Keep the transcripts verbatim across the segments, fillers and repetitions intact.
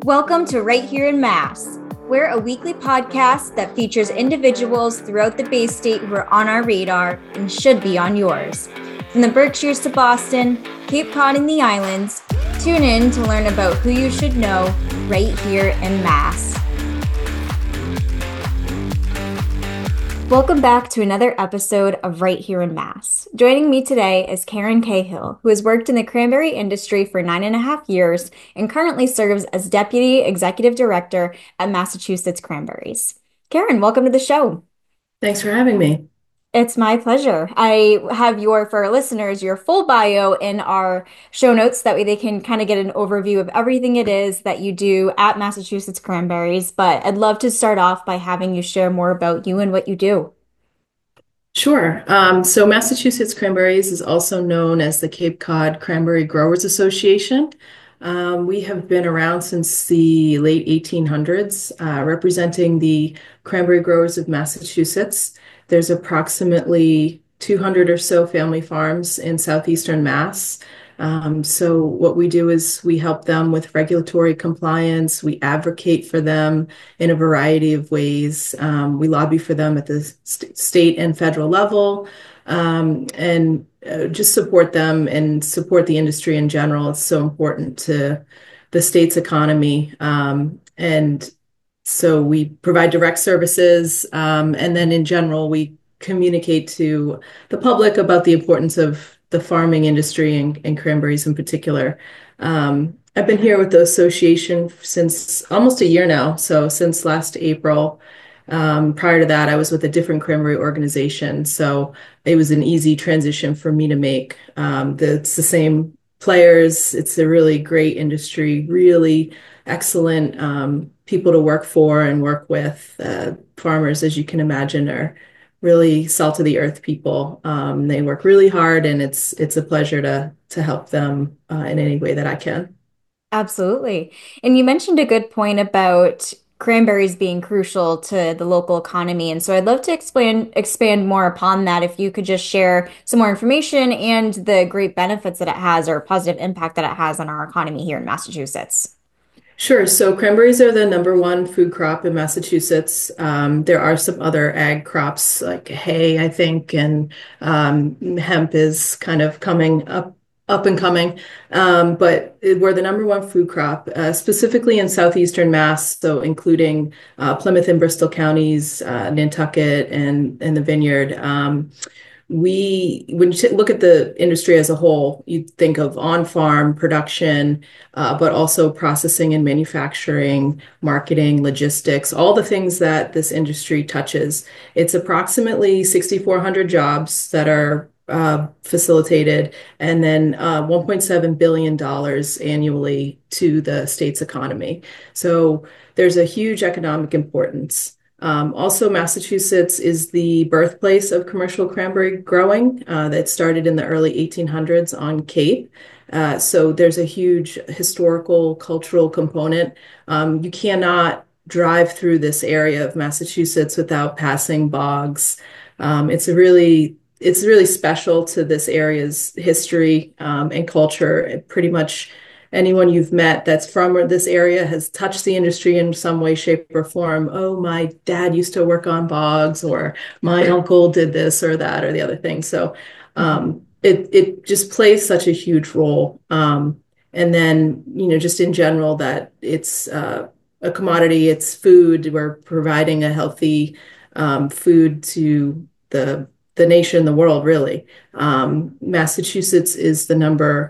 Welcome to Right Here in Mass. We're a weekly podcast that features individuals throughout the Bay State who are on our radar and should be on yours. From the Berkshires to Boston, Cape Cod and the islands, tune in to learn about who you should know right here in Mass. Welcome back to another episode of Right Here in Mass. Joining me today is Karen Cahill, who has worked in the cranberry industry for nine and a half years and currently serves as Deputy Executive Director at Massachusetts Cranberries. Karen, welcome to the show. Thanks for having me. It's my pleasure. I have your, for our listeners, your full bio in our show notes. That way they can kind of get an overview of everything it is that you do at Massachusetts Cranberries. But I'd love to start off by having you share more about you and what you do. Sure. Um, so Massachusetts Cranberries is also known as the Cape Cod Cranberry Growers Association. Um, we have been around since the late eighteen hundreds, uh, representing the cranberry growers of Massachusetts. There's approximately two hundred or so family farms in southeastern Mass. Um, so what we do is we help them with regulatory compliance. We advocate for them in a variety of ways. Um, we lobby for them at the st- state and federal level, um, and uh, just support them and support the industry in general. It's so important to the state's economy. Um, and so we provide direct services, um, and then in general, we communicate to the public about the importance of the farming industry and, and cranberries in particular. Um, I've been here with the association since almost a year now, so since last April. Um, prior to that, I was with a different cranberry organization, so it was an easy transition for me to make. Um, the, it's the same players. It's a really great industry, really excellent um, people to work for and work with. Uh, farmers, as you can imagine, are really salt of the earth people. Um, they work really hard, and it's it's a pleasure to to help them uh, in any way that I can. Absolutely. And you mentioned a good point about cranberries being crucial to the local economy. And so I'd love to expand expand more upon that if you could just share some more information and the great benefits that it has or positive impact that it has on our economy here in Massachusetts. Sure. So cranberries are the number one food crop in Massachusetts. Um, there are some other ag crops like hay, I think, and um, hemp is kind of coming up, up and coming. Um, but we're the number one food crop, uh, specifically in southeastern Mass, so including uh, Plymouth and Bristol counties, uh, Nantucket, and and the Vineyard. Um, we when you look at the industry as a whole, you think of on-farm production, uh, but also processing and manufacturing, marketing, logistics, all the things that this industry touches. It's approximately six thousand four hundred jobs that are uh, facilitated, and then uh, one point seven billion dollars annually to the state's economy. So there's a huge economic importance. Um, also, Massachusetts is the birthplace of commercial cranberry growing uh, that started in the early eighteen hundreds on Cape. Uh, so there's a huge historical, cultural component. Um, you cannot drive through this area of Massachusetts without passing bogs. Um, it's a really it's really special to this area's history um, and culture. It pretty much anyone you've met that's from this area has touched the industry in some way, shape, or form. Oh, my dad used to work on bogs, or my uncle did this or that or the other thing. So um, it it just plays such a huge role. Um, and then, you know, just in general, that it's uh, a commodity, it's food. We're providing a healthy um, food to the the nation, the world, really. Um, Massachusetts is the number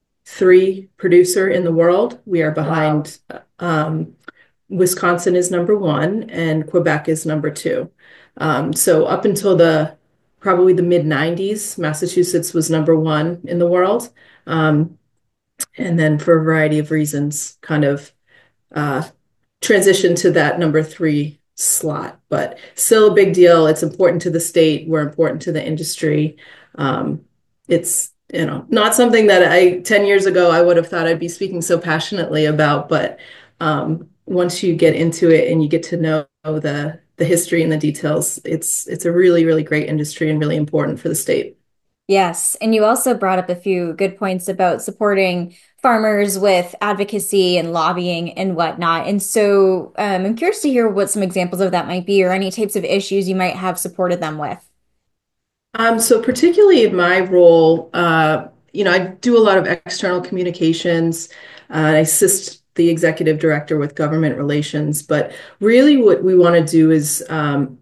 three producer in the world. We are Wow. behind, um, Wisconsin is number one and Quebec is number two. Um, so up until the probably the mid nineties, Massachusetts was number one in the world. Um, and then for a variety of reasons, kind of uh, transitioned to that number three slot, but still a big deal. It's important to the state. We're important to the industry. Um, it's, you know, not something that I, ten years ago, I would have thought I'd be speaking so passionately about, but um, once you get into it and you get to know the the history and the details, it's it's a really, really great industry and really important for the state. Yes, and you also brought up a few good points about supporting farmers with advocacy and lobbying and whatnot. And so um, I'm curious to hear what some examples of that might be or any types of issues you might have supported them with. Um, so particularly in my role, uh, you know, I do a lot of external communications. Uh, I assist the executive director with government relations, but really what we want to do is um,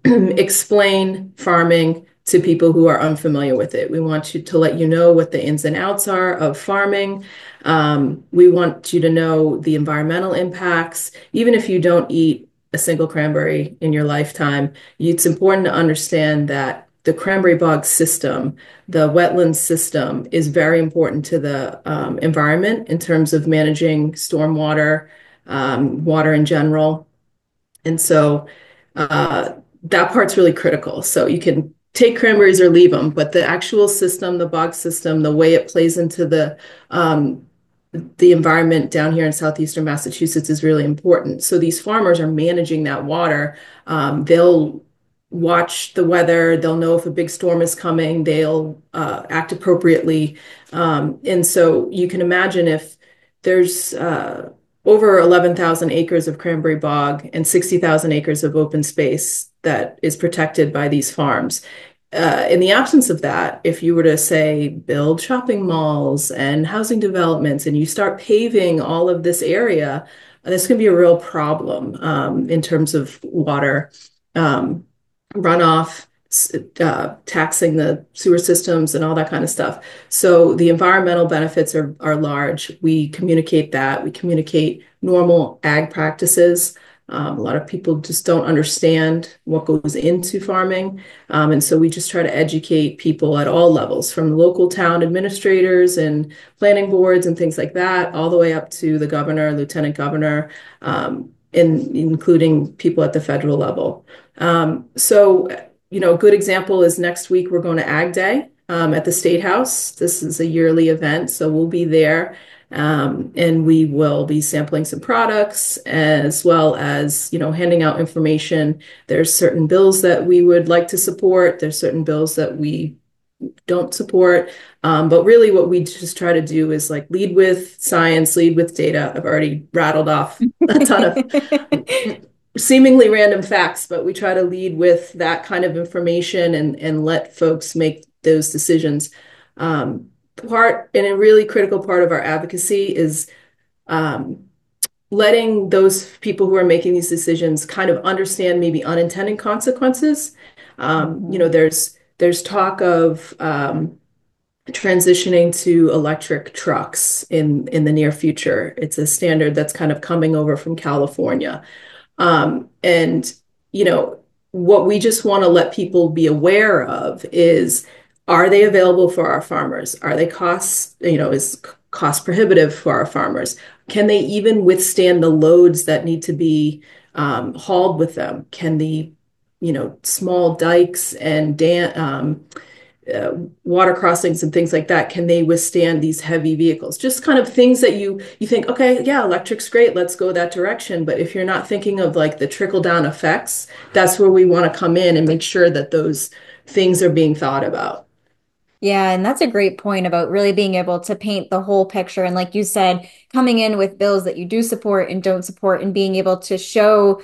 explain farming to people who are unfamiliar with it. We want you to let you know what the ins and outs are of farming. Um, we want you to know the environmental impacts. Even if you don't eat a single cranberry in your lifetime, it's important to understand that the cranberry bog system, the wetland system, is very important to the um, environment in terms of managing stormwater, um, water in general. And so uh, that part's really critical. So you can take cranberries or leave them, but the actual system, the bog system, the way it plays into the um, the environment down here in southeastern Massachusetts is really important. So these farmers are managing that water. Um, they'll watch the weather. They'll know if a big storm is coming. They'll uh, act appropriately. Um, and so you can imagine if there's uh, over eleven thousand acres of cranberry bog and sixty thousand acres of open space that is protected by these farms. Uh, in the absence of that, if you were to say build shopping malls and housing developments and you start paving all of this area, this can be a real problem um, in terms of water um, runoff, uh, taxing the sewer systems and all that kind of stuff. So the environmental benefits are, are large. We communicate that. We communicate normal ag practices. Um, a lot of people just don't understand what goes into farming. Um, and so we just try to educate people at all levels, from local town administrators and planning boards and things like that, all the way up to the governor, lieutenant governor, um, and including people at the federal level. Um, so, you know, a good example is next week we're going to Ag Day um, at the State House. This is a yearly event, so we'll be there. Um, and we will be sampling some products as well as, you know, handing out information. There's certain bills that we would like to support. There's certain bills that we don't support. Um, but really what we just try to do is like lead with science, lead with data. I've already rattled off a ton of seemingly random facts, but we try to lead with that kind of information and, and let folks make those decisions. Um, part and a really critical part of our advocacy is um, letting those people who are making these decisions kind of understand maybe unintended consequences. Um, mm-hmm. You know, there's there's talk of um, transitioning to electric trucks in in the near future. It's a standard that's kind of coming over from California. Um, and, you know, what we just want to let people be aware of is, are they available for our farmers? Are they cost, you know, is cost prohibitive for our farmers? Can they even withstand the loads that need to be um, hauled with them? Can the, you know, small dikes and dam, um, uh, water crossings and things like that, can they withstand these heavy vehicles? Just kind of things that you you think, okay, yeah, electric's great, let's go that direction. But if you're not thinking of like the trickle down effects, that's where we want to come in and make sure that those things are being thought about. Yeah, and that's a great point about really being able to paint the whole picture. And like you said, coming in with bills that you do support and don't support, and being able to show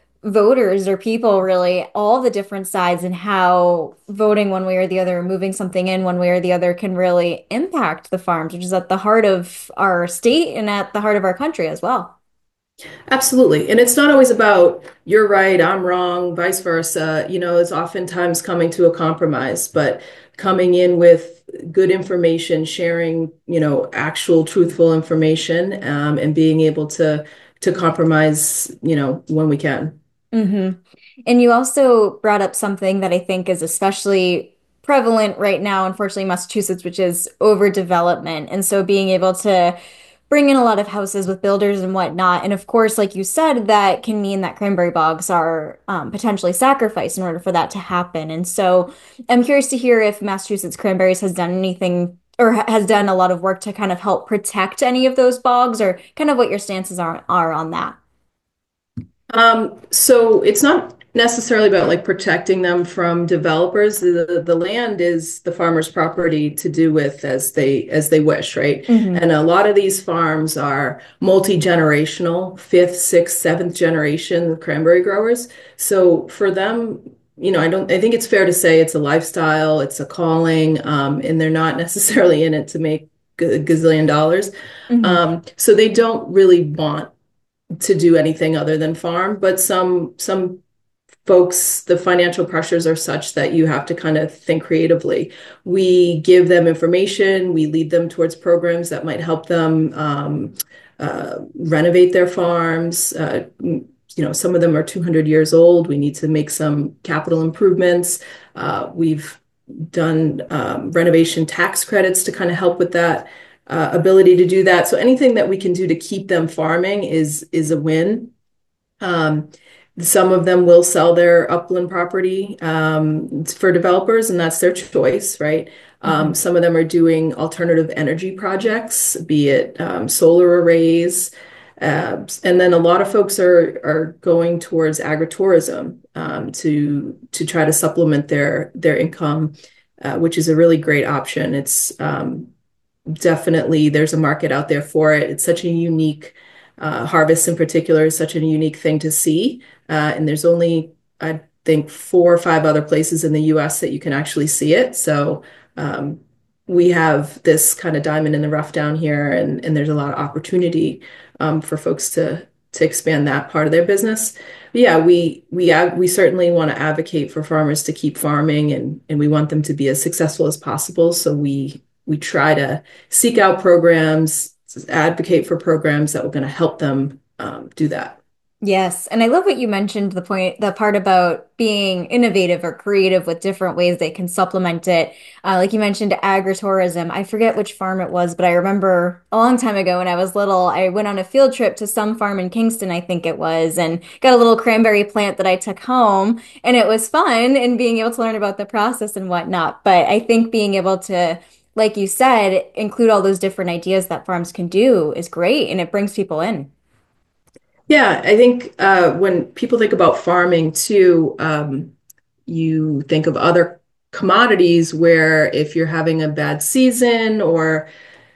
voters or people really all the different sides and how voting one way or the other, moving something in one way or the other can really impact the farms, which is at the heart of our state and at the heart of our country as well. Absolutely. And it's not always about you're right, I'm wrong, vice versa. You know, it's oftentimes coming to a compromise, but coming in with good information, sharing, you know, actual truthful information, um, and being able to to compromise, you know, when we can. Mm-hmm. And you also brought up something that I think is especially prevalent right now, unfortunately, in Massachusetts, which is overdevelopment. And so being able to bring in a lot of houses with builders and whatnot. And of course, like you said, that can mean that cranberry bogs are um, potentially sacrificed in order for that to happen. And so I'm curious to hear if Massachusetts Cranberries has done anything or ha- has done a lot of work to kind of help protect any of those bogs, or kind of what your stances are, are on that. Um, so it's not necessarily about like protecting them from developers. The the land is the farmer's property to do with as they as they wish, right? Hmm. And a lot of these farms are multi-generational, fifth, sixth, seventh generation cranberry growers. So for them, you know, I don't I think it's fair to say it's a lifestyle, it's a calling, um, and they're not necessarily in it to make a gazillion dollars. Hmm. Um, so they don't really want to do anything other than farm, but some some folks, the financial pressures are such that you have to kind of think creatively. We give them information, we lead them towards programs that might help them um, uh, renovate their farms. Uh, you know, some of them are two hundred years old. We need to make some capital improvements. Uh, we've done um, renovation tax credits to kind of help with that uh, ability to do that. So anything that we can do to keep them farming is is a win. Um, some of them will sell their upland property um, for developers, and that's their choice, right? Um, Hmm. some of them are doing alternative energy projects, be it um, solar arrays. Uh, and then a lot of folks are are going towards agritourism um, to to try to supplement their their income, uh, which is a really great option. It's um, definitely there's a market out there for it. It's such a unique uh, harvest in particular is such a unique thing to see. Uh, and there's only, I think, four or five other places in the U S that you can actually see it. So um, we have this kind of diamond in the rough down here, and, and there's a lot of opportunity um, for folks to to expand that part of their business. But yeah, we we we certainly want to advocate for farmers to keep farming, and and we want them to be as successful as possible. So we we try to seek out programs, advocate for programs that are going to help them um, do that. Yes, and I love what you mentioned, the point, the part about being innovative or creative with different ways they can supplement it. Uh, like you mentioned, agritourism. I forget which farm it was, but I remember a long time ago when I was little, I went on a field trip to some farm in Kingston, I think it was, and got a little cranberry plant that I took home, and it was fun and being able to learn about the process and whatnot. But I think being able to, like you said, include all those different ideas that farms can do is great, and it brings people in. Yeah, I think uh, when people think about farming too, um, you think of other commodities where if you're having a bad season or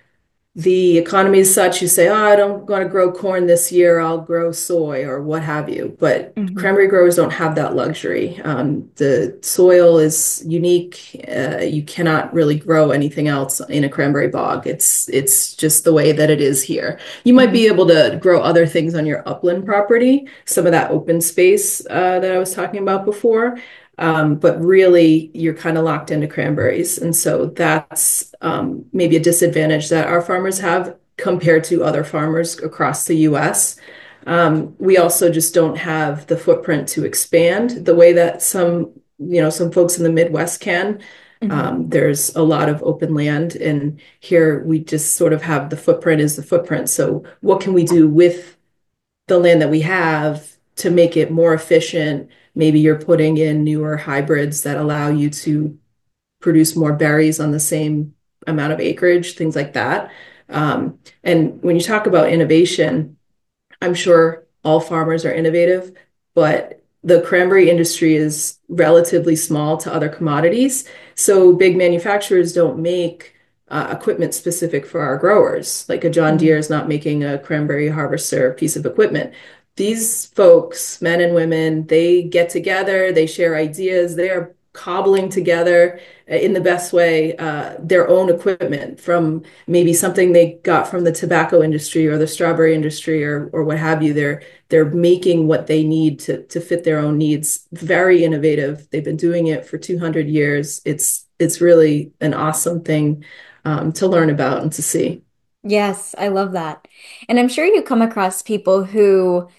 the economy is such, you say, oh, I don't want to grow corn this year, I'll grow soy or what have you. But Hmm. cranberry growers don't have that luxury. Um, the soil is unique. Uh, you cannot really grow anything else in a cranberry bog. It's it's just the way that it is here. You might be Hmm. able to grow other things on your upland property, some of that open space uh, that I was talking about before. Um, but really, you're kind of locked into cranberries. And so that's um, maybe a disadvantage that our farmers have compared to other farmers across the U S. Um, we also just don't have the footprint to expand the way that some, you know, some folks in the Midwest can. Hmm. Um, there's a lot of open land, and here we just sort of have the footprint is the footprint. So what can we do with the land that we have to make it more efficient? Maybe you're putting in newer hybrids that allow you to produce more berries on the same amount of acreage, things like that. Um, and when you talk about innovation, I'm sure all farmers are innovative, but the cranberry industry is relatively small to other commodities. So big manufacturers don't make uh, equipment specific for our growers. Like a John Deere Hmm. is not making a cranberry harvester piece of equipment. These folks, men and women, they get together, they share ideas, they are cobbling together uh, in the best way uh, their own equipment from maybe something they got from the tobacco industry or the strawberry industry or or what have you. They're they're making what they need to to fit their own needs. Very innovative. They've been doing it for two hundred years. It's it's really an awesome thing um, to learn about and to see. Yes, I love that. And I'm sure you come across people who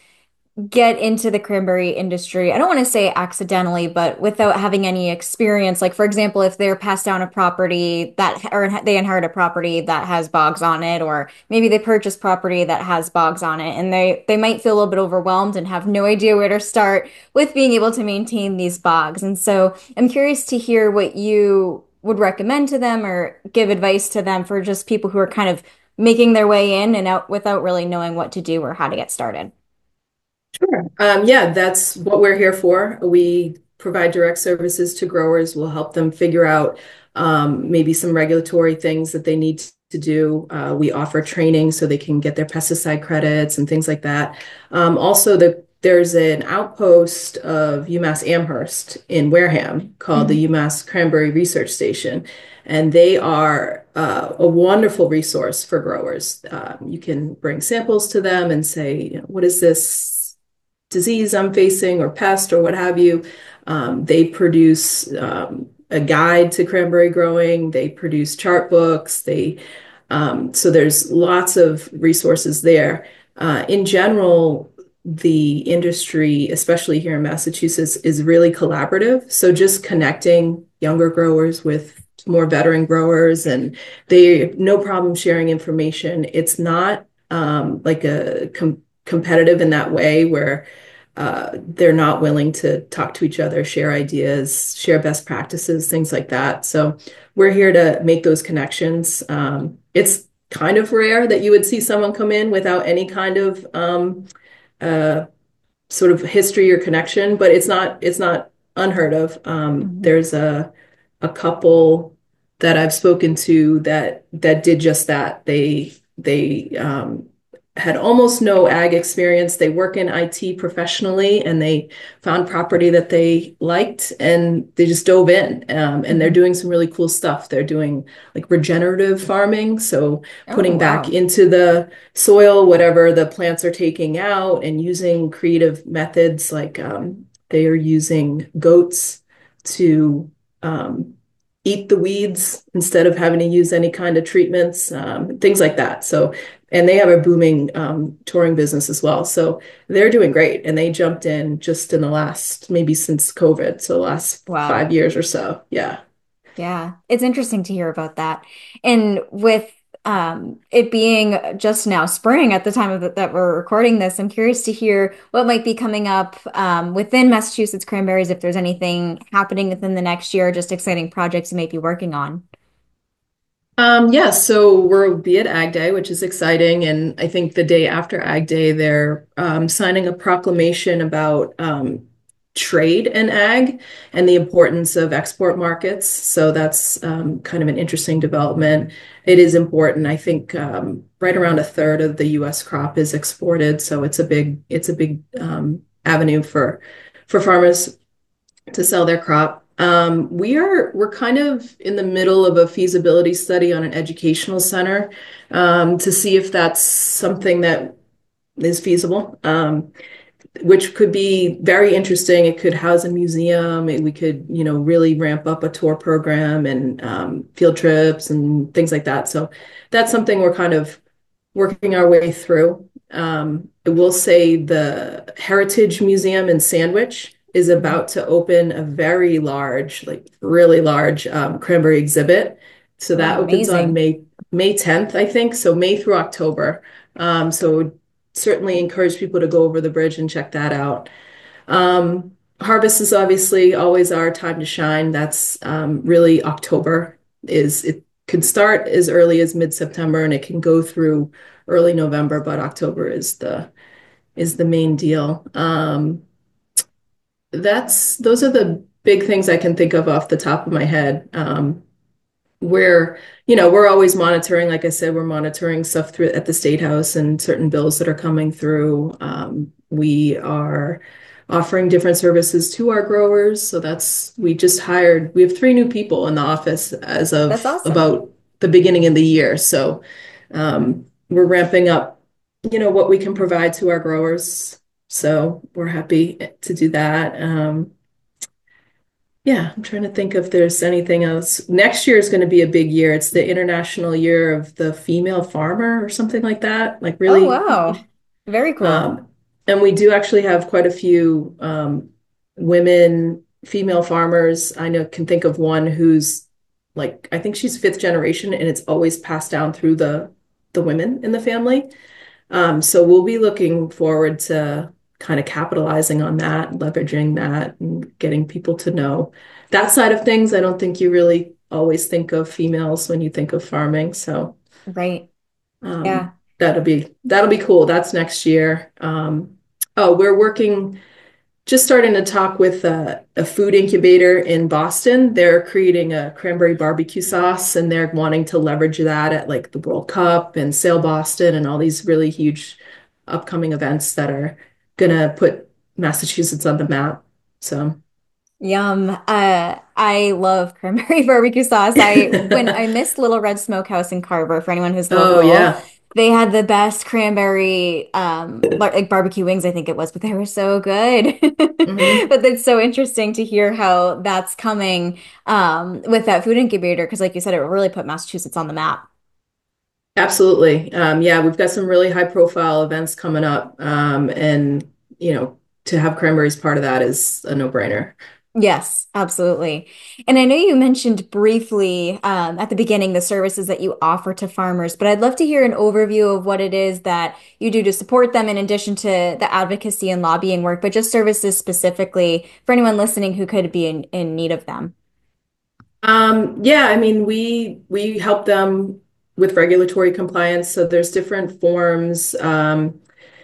get into the cranberry industry. I don't want to say accidentally, but without having any experience. Like, for example, if they're passed down a property that, or they inherit a property that has bogs on it, or maybe they purchase property that has bogs on it, and they they might feel a little bit overwhelmed and have no idea where to start with being able to maintain these bogs. And so I'm curious to hear what you would recommend to them or give advice to them for just people who are kind of making their way in and out without really knowing what to do or how to get started. Sure. Um, yeah, that's what we're here for. We provide direct services to growers. We'll help them figure out um, maybe some regulatory things that they need to do. Uh, we offer training so they can get their pesticide credits and things like that. Um, also, the there's an outpost of UMass Amherst in Wareham called the Mhm. UMass Cranberry Research Station, and they are uh, a wonderful resource for growers. Um, you can bring samples to them and say, you know, what is this disease I'm facing or pest or what have you. Um, they produce um, a guide to cranberry growing. They produce chart books. They um, so there's lots of resources there. Uh, in general, the industry, especially here in Massachusetts, is really collaborative. So just connecting younger growers with more veteran growers, and they no problem sharing information. It's not um, like a com competitive in that way where uh, they're not willing to talk to each other, share ideas, share best practices, things like that. So we're here to make those connections. Um, it's kind of rare that you would see someone come in without any kind of um, uh, sort of history or connection, but it's not it's not unheard of. Um, Mhm. there's a a couple that I've spoken to that that did just that. They they um, had almost no ag experience. They work in I T professionally, and they found property that they liked, and they just dove in. Um, and they're Mhm. doing some really cool stuff. They're doing like regenerative farming, so Oh, putting back wow. into the soil whatever the plants are taking out, and using creative methods like um, they are using goats to um, eat the weeds instead of having to use any kind of treatments, um, things like that. So, and they have a booming um, touring business as well. So they're doing great. And they jumped in just in the last, maybe since COVID, so the last Wow. five years or so. Yeah. Yeah, it's interesting to hear about that. And with um, it being just now spring at the time of the, that we're recording this, I'm curious to hear what might be coming up um, within Massachusetts Cranberries, if there's anything happening within the next year, just exciting projects you may be working on. Um, yeah, so we'll be at Ag Day, which is exciting. And I think the day after Ag Day, they're um, signing a proclamation about um, trade in ag and the importance of export markets. So that's um, kind of an interesting development. It is important. I think um, right around a third of the U S crop is exported, so it's a big it's a big um, avenue for for farmers to sell their crop. Um, we are we're kind of in the middle of a feasibility study on an educational center um, to see if that's something that is feasible, um, which could be very interesting. It could house a museum. We could, you know, really ramp up a tour program and um, field trips and things like that. So that's something we're kind of working our way through. Um, I will say the Heritage Museum in Sandwich is Mhm. about to open a very large, like really large um, cranberry exhibit. So that Oh, opens on amazing. May May tenth, I think. So May through October. Um, so certainly encourage people to go over the bridge and check that out. Um, harvest is obviously always our time to shine. That's um, really October is it can start as early as mid-September and it can go through early November, but October is the is the main deal. Um, that's those are the big things I can think of off the top of my head. Um, we're, you know, we're always monitoring, like I said, we're monitoring stuff through at the State House and certain bills that are coming through. Um, we are offering different services to our growers. So that's, we just hired, we have three new people in the office as That's of awesome. about the beginning of the year. So um, we're ramping up, you know, what we can provide to our growers. So we're happy to do that. Um, yeah, I'm trying to think if there's anything else. Next year is going to be a big year. It's the International Year of the Female Farmer or something like that. Like Oh, really, wow. Very cool. um, and we do actually have quite a few um, women, female farmers. I know can think of one who's like I think she's fifth generation, and it's always passed down through the the women in the family. Um, so we'll be looking forward to kind of capitalizing on that, leveraging that, and getting people to know that side of things. I don't think you really always think of females when you think of farming. So Right. um, Yeah. that'll be that'll be cool. That's next year. Um, Oh, we're working, just starting to talk with a, a food incubator in Boston. They're creating a cranberry barbecue sauce and they're wanting to leverage that at like the World Cup and Sail Boston and all these really huge upcoming events that are gonna put Massachusetts on the map. So, Yum. Uh, I love cranberry barbecue sauce. I when I missed Little Red Smokehouse in Carver, for anyone who's oh local, yeah. they had the best cranberry um bar like barbecue wings, I think it was, but they were so good. Mhm. But it's so interesting to hear how that's coming um with that food incubator because like you said, it really put Massachusetts on the map. Absolutely. Um, yeah, we've got some really high profile events coming up. Um, and, you know, to have cranberries part of that is a no-brainer. Yes, absolutely. And I know you mentioned briefly um, at the beginning the services that you offer to farmers, but I'd love to hear an overview of what it is that you do to support them in addition to the advocacy and lobbying work, but just services specifically for anyone listening who could be in, in need of them. Um, yeah, I mean, we we help them with regulatory compliance. So there's different forms. Um,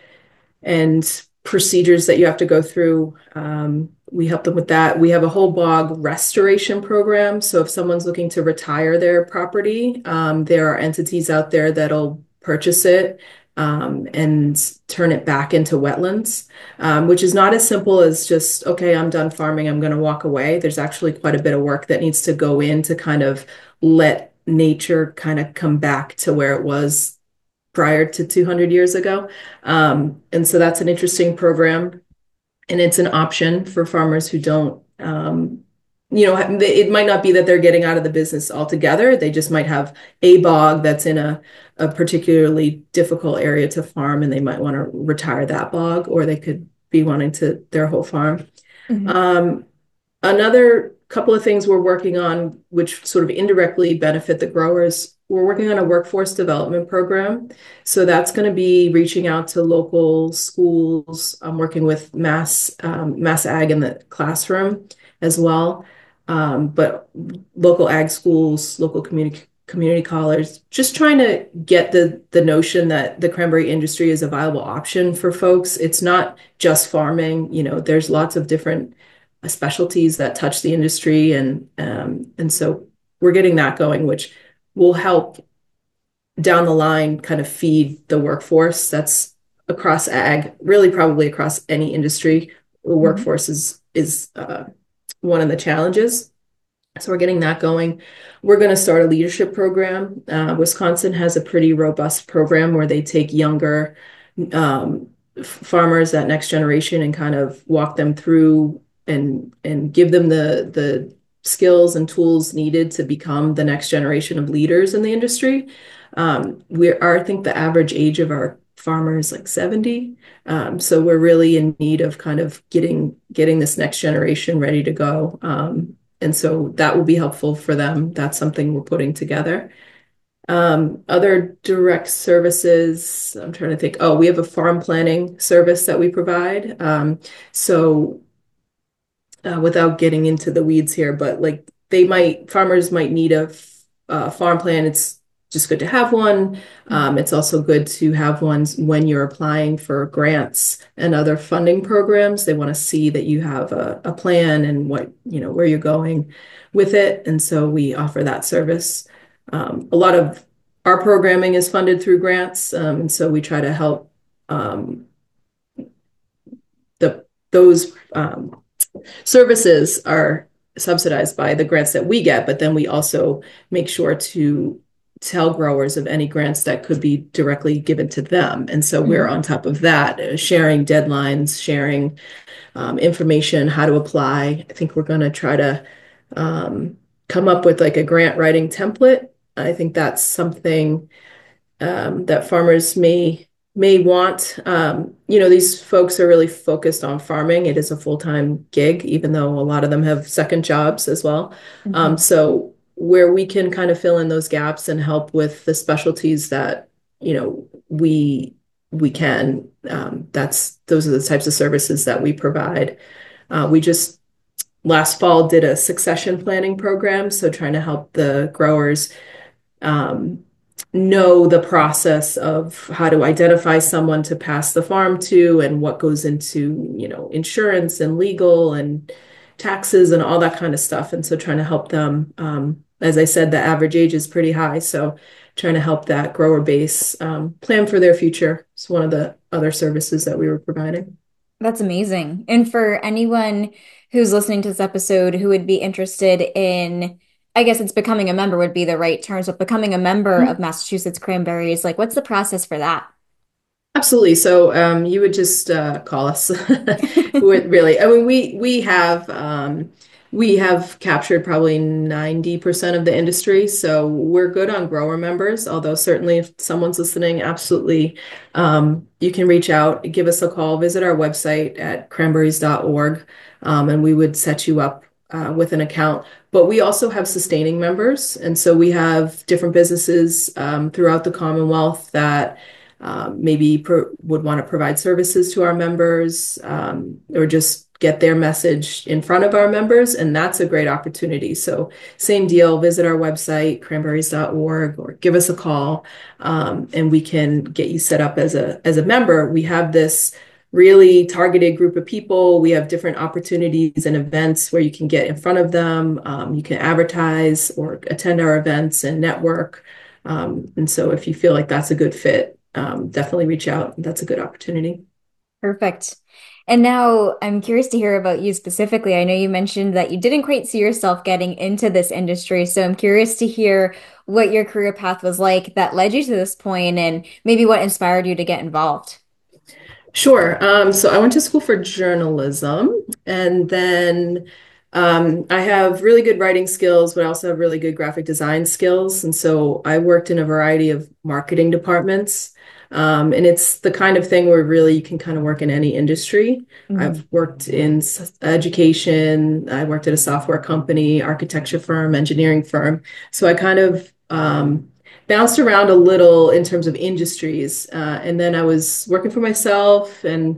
and procedures that you have to go through. Um, we help them with that. We have a whole bog restoration program. So if someone's looking to retire their property, um, there are entities out there that'll purchase it um, and turn it back into wetlands, um, which is not as simple as just, okay, I'm done farming, I'm going to walk away. There's actually quite a bit of work that needs to go in to kind of let nature kind of come back to where it was prior to two hundred years ago. Um, and so that's an interesting program. And it's an option for farmers who don't, um, you know, it might not be that they're getting out of the business altogether. They just might have a bog that's in a, a particularly difficult area to farm and they might want to retire that bog, or they could be wanting to their whole farm. Mhm. Um, Another couple of things we're working on, which sort of indirectly benefit the growers, we're working on a workforce development program. So that's going to be reaching out to local schools. I'm working with Mass um, Mass Ag in the classroom as well, um, but local ag schools, local community community college, just trying to get the the notion that the cranberry industry is a viable option for folks. It's not just farming. You know, there's lots of different specialties that touch the industry, and um, and so we're getting that going, which will help down the line kind of feed the workforce that's across ag, really probably across any industry. The Mhm. workforce is is uh, one of the challenges. So we're getting that going. We're going to start a leadership program. Uh, Wisconsin has a pretty robust program where they take younger um, farmers, that next generation, and kind of walk them through and and give them the the skills and tools needed to become the next generation of leaders in the industry. Um, we are, I think, the average age of our farmers like seventy. Um, so we're really in need of kind of getting getting this next generation ready to go. Um, and so that will be helpful for them. That's something we're putting together. Um, other direct services, I'm trying to think. Oh, we have a farm planning service that we provide. Um, so uh, without getting into the weeds here, but like they might, farmers might need a uh, farm plan. It's just good to have one. Um, it's also good to have ones when you're applying for grants and other funding programs. They want to see that you have a, a plan and what, you know, where you're going with it. And so we offer that service. Um, a lot of our programming is funded through grants. Um, and so we try to help um, the those um, services are subsidized by the grants that we get, but then we also make sure to tell growers of any grants that could be directly given to them. And so we're Mhm. on top of that, uh, sharing deadlines, sharing um, information, how to apply. I think we're going to try to um, come up with like a grant writing template. I think that's something um, that farmers may may want. Um, you know, these folks are really focused on farming. It is a full-time gig, even though a lot of them have second jobs as well. Um, Mhm. so where we can kind of fill in those gaps and help with the specialties that, you know, we we can, um, that's those are the types of services that we provide. Uh, we just last fall did a succession planning program, so trying to help the growers um, know the process of how to identify someone to pass the farm to and what goes into, you know, insurance and legal and taxes and all that kind of stuff. And so trying to help them, um, as I said, the average age is pretty high. So trying to help that grower base um, plan for their future is one of the other services that we were providing. That's amazing. And for anyone who's listening to this episode who would be interested in, I guess it's becoming a member would be the right terms, but becoming a member of Massachusetts Cranberries, like what's the process for that? Absolutely. So um, you would just uh, call us. Would really, I mean, we we have um, we have captured probably ninety percent of the industry, so we're good on grower members. Although certainly, if someone's listening, absolutely, um, you can reach out, give us a call, visit our website at cranberries dot org, um, and we would set you up uh, with an account. But we also have sustaining members, and so we have different businesses um, throughout the Commonwealth that um, maybe pro would want to provide services to our members um, or just get their message in front of our members. And that's a great opportunity. So same deal, visit our website, cranberries dot org, or give us a call um, and we can get you set up as a, as a member. We have this really targeted group of people. We have different opportunities and events where you can get in front of them. Um, you can advertise or attend our events and network. Um, and so if you feel like that's a good fit, um, definitely reach out. That's a good opportunity. Perfect. And now I'm curious to hear about you specifically. I know you mentioned that you didn't quite see yourself getting into this industry. So I'm curious to hear what your career path was like that led you to this point and maybe what inspired you to get involved. Sure. Um, so I went to school for journalism, and then um, I have really good writing skills, but I also have really good graphic design skills. And so I worked in a variety of marketing departments. Um, and it's the kind of thing where really you can kind of work in any industry. Mhm. I've worked in s- education, I worked at a software company, architecture firm, engineering firm. So I kind of um, bounced around a little in terms of industries. Uh, and then I was working for myself and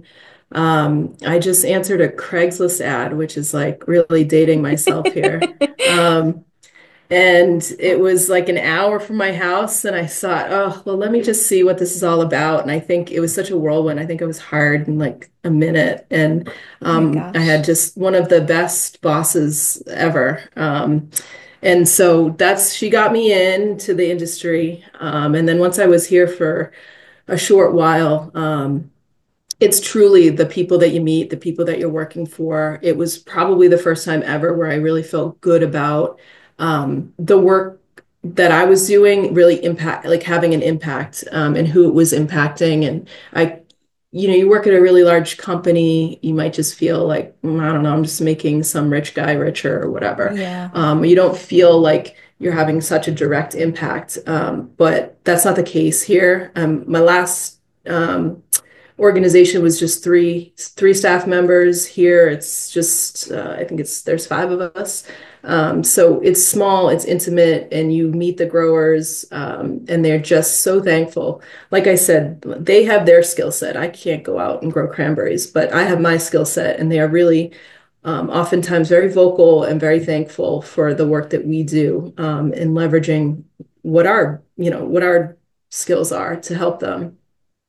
um, I just answered a Craigslist ad, which is like really dating myself here. Um, and it was like an hour from my house. And I thought, oh, well, let me just see what this is all about. And I think it was such a whirlwind. I think I was hired in like a minute. And Oh my um, I had gosh. just one of the best bosses ever. Um, and so that's, she got me into the industry. Um, and then once I was here for a short while, um, it's truly the people that you meet, the people that you're working for. It was probably the first time ever where I really felt good about um, the work that I was doing really impact, like having an impact um, and who it was impacting. And I, you know, you work at a really large company, you might just feel like, "Mm, I don't know, I'm just making some rich guy richer or whatever. Yeah. Um, you don't feel like you're having such a direct impact. Um, but that's not the case here. Um, my last um, organization was just three three staff members. Here it's just uh, I think it's there's five of us, um, so it's small, it's intimate, and you meet the growers um, and they're just so thankful. Like I said, they have their skill set. I can't go out and grow cranberries, but I have my skill set, and they are really um, oftentimes very vocal and very thankful for the work that we do um, in leveraging what our you know what our skills are to help them.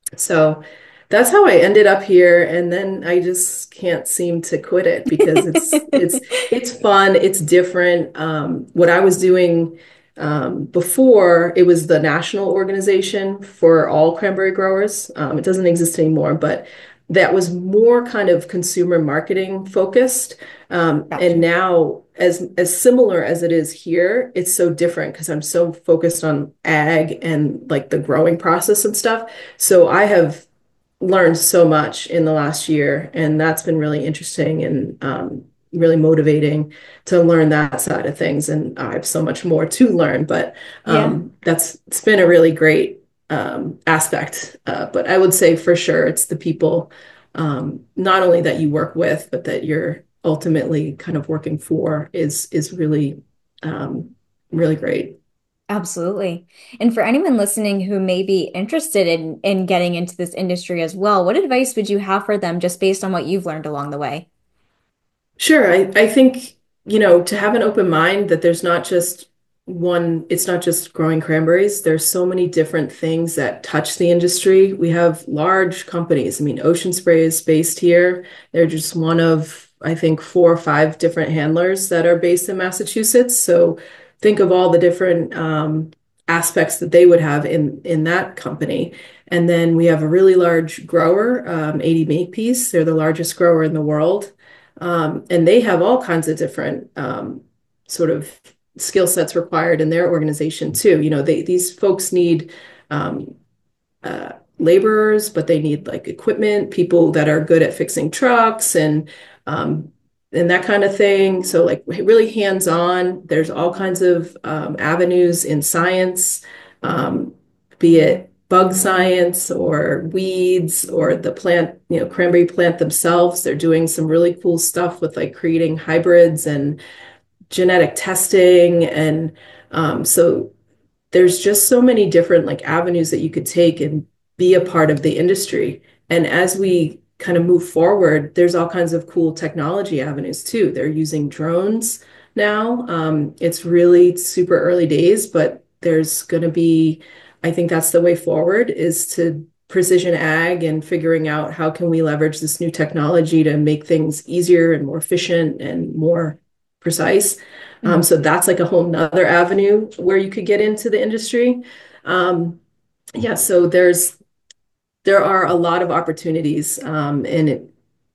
So that's how I ended up here. And then I just can't seem to quit it because it's it's it's fun, it's different. Um, what I was doing um, before, it was the national organization for all cranberry growers. Um, it doesn't exist anymore, but that was more kind of consumer marketing focused. Um, and Gotcha. now, as as similar as it is here, it's so different because I'm so focused on ag and like the growing process and stuff. So I have learned so much in the last year, and that's been really interesting and um, really motivating to learn that side of things. And I have so much more to learn, but Yeah. um, that's it's been a really great um, aspect. Uh, but I would say for sure it's the people, um, not only that you work with, but that you're ultimately kind of working for is is really um, really great. Absolutely. And for anyone listening who may be interested in in getting into this industry as well, what advice would you have for them just based on what you've learned along the way? Sure. I, I think, you know, to have an open mind that there's not just one, it's not just growing cranberries. There's so many different things that touch the industry. We have large companies. I mean, Ocean Spray is based here. They're just one of, I think, four or five different handlers that are based in Massachusetts. So think of all the different um, aspects that they would have in in that company. And then we have a really large grower, um, eighty Makepeace. They're the largest grower in the world. Um, and they have all kinds of different um, sort of skill sets required in their organization too. You know, they these folks need um, uh, laborers, but they need like equipment, people that are good at fixing trucks and um, and that kind of thing. So like really hands-on. There's all kinds of um, avenues in science, um, be it bug science or weeds or the plant, you know, cranberry plant themselves. They're doing some really cool stuff with like creating hybrids and genetic testing. And um, so there's just so many different like avenues that you could take and be a part of the industry. And as we kind of move forward, there's all kinds of cool technology avenues too. They're using drones now. Um, it's really super early days, but there's going to be, I think that's the way forward, is to precision ag and figuring out how can we leverage this new technology to make things easier and more efficient and more precise. Um, so that's like a whole nother avenue where you could get into the industry. Um, yeah, so there's there are a lot of opportunities, um, and it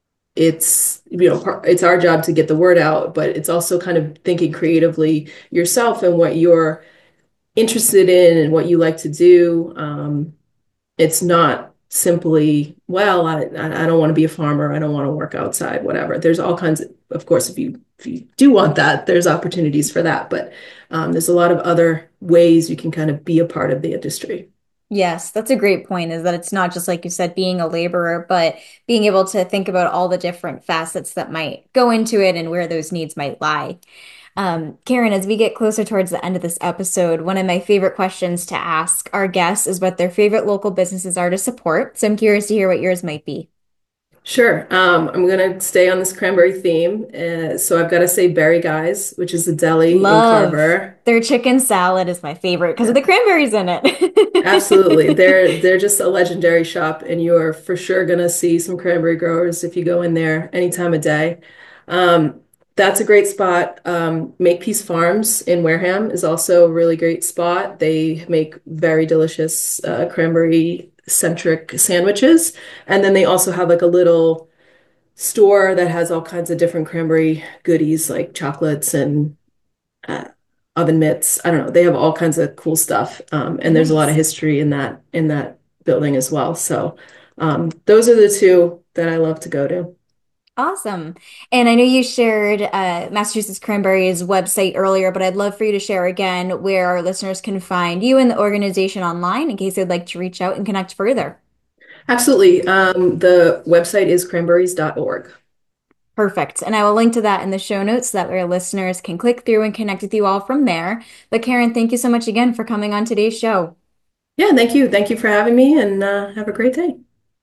it's you know it's our job to get the word out, but it's also kind of thinking creatively yourself and what you're interested in and what you like to do. Um, it's not simply, well, I I don't want to be a farmer, I don't want to work outside, whatever. There's all kinds of, of course, if you if you do want that, there's opportunities for that. But um, there's a lot of other ways you can kind of be a part of the industry. Yes, that's a great point, is that it's not just like you said, being a laborer, but being able to think about all the different facets that might go into it and where those needs might lie. Um, Karen, as we get closer towards the end of this episode, one of my favorite questions to ask our guests is what their favorite local businesses are to support. So I'm curious to hear what yours might be. Sure. Um, I'm going to stay on this cranberry theme. Uh, so I've got to say Berry Guys, which is a deli in Love Carver. their chicken salad is my favorite because of the cranberries in Absolutely. it. They're they're just a legendary shop, and you are for sure going to see some cranberry growers if you go in there any time of day. Um, that's a great spot. Um, Makepeace Farms in Wareham is also a really great spot. They make very delicious uh, cranberry centric sandwiches. And then they also have like a little store that has all kinds of different cranberry goodies like chocolates and uh, oven mitts. I don't know. They have all kinds of cool stuff. Um, and there's a lot of Nice. history in that in that building as well. So um, those are the two that I love to go to. Awesome. And I know you shared uh, Massachusetts Cranberry's website earlier, but I'd love for you to share again where our listeners can find you and the organization online in case they'd like to reach out and connect further. Absolutely. Um, the website is cranberries dot org. Perfect. And I will link to that in the show notes so that way our listeners can click through and connect with you all from there. But Karen, thank you so much again for coming on today's show. Yeah, thank you. Thank you for having me, and uh, have a great day.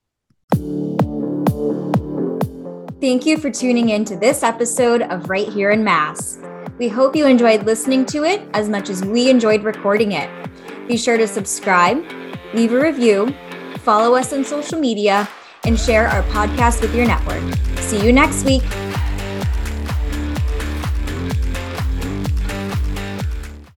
Thank you for tuning in to this episode of Right Here in Mass. We hope you enjoyed listening to it as much as we enjoyed recording it. Be sure to subscribe, leave a review, follow us on social media, and share our podcast with your network. See you next week.